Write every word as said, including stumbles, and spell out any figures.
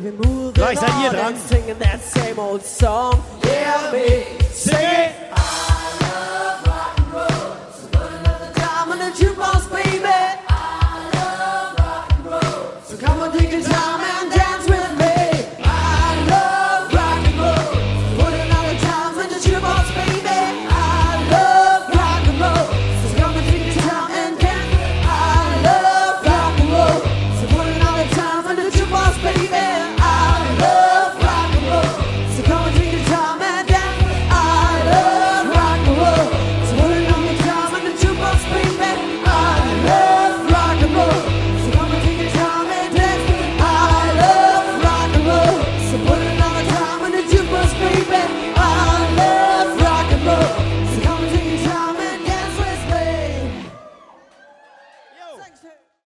we moving Gleich seid ihr on dran. and singing that same old song. Yeah, me, sing it.